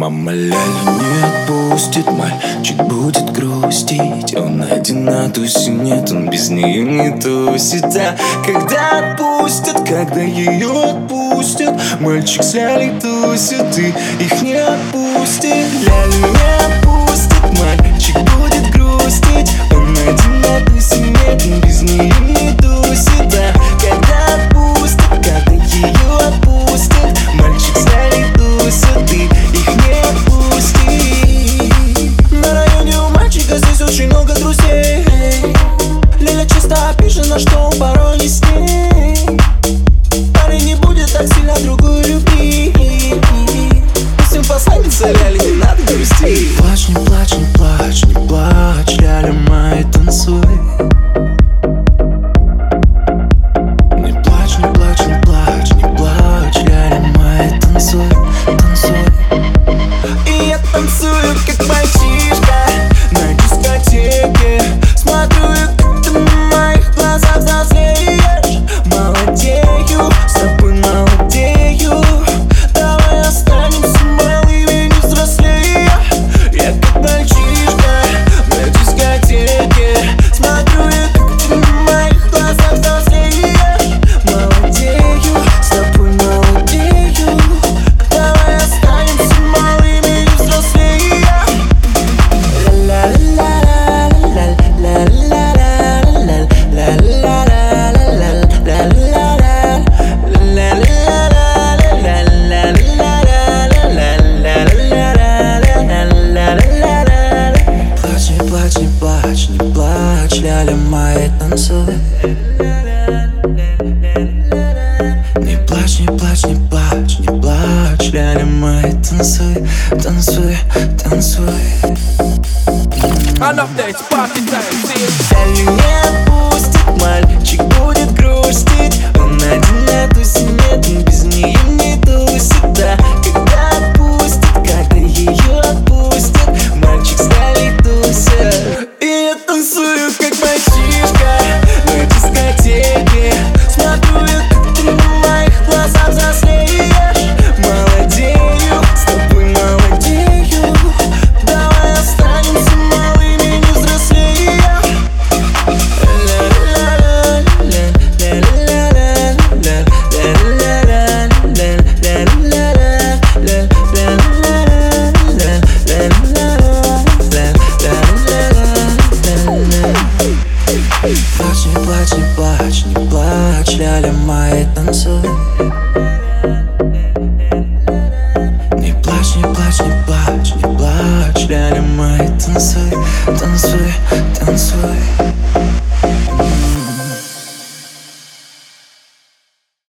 Мама Ляля не отпустит, мальчик будет грустить. Он один на тусе, нет, он без нее не тусит. А когда отпустят, когда ее отпустят, мальчик с Лялей тусит и их не отпустит. Лялю не отпустит, мальчик будет грустить. Он один на тусе, нет, он без нее не тусит. А когда отпустят, когда ее отпустят, мальчик с Лялей тусит и их не отпустит. На районе у мальчика здесь очень много друзей. Ляля часто обижена, что он порой не с ней. Парень не будет так сильно другую любить. Пусть он посланница Ляли, не надо грустить. Не плачь, не плачь, не плачь, не плачь, Ляля моя, танцуй. Не плачь, не плачь, не плачь, не плачь, Ляля моя, танцуй, танцуй. И я танцую, как мальчишка на дискотеке. Смотрю, как ты на моих глазах взрослеешь. Молодею, с тобой молодею. Давай останемся малыми, не взрослея. Я как мальчишка на дискотеке. Смотрю, как ты на моих глазах взрослеешь. Молодею, с тобой молодею. Давай останемся малыми, не взрослея. Плачь, не плачь, не плачь, Ляля моя, танцуй. Не плачь, не плачь, не плачь, не плачь, Ляля моя, танцуй, танцуй, танцуй. Лялю не отпустит, мальчик будет грустить. Он один на тусе, нет, он без нее не тусит. Да, когда отпустит, когда ее отпустят, мальчик с Лялей тусит. И я танцую, как мальчишка на дискотеке. Смотрю, как ты на моих глазах взрослеешь. Молодею, с тобой молодею. Давай останемся малыми, не взрослея. Плачь, не плачь, не плачь, не плачь, Ляля моя, танцуй. Не плачь, не плачь, не плачь, не плачь, Ляля моя, танцуй, танцуй, танцуй.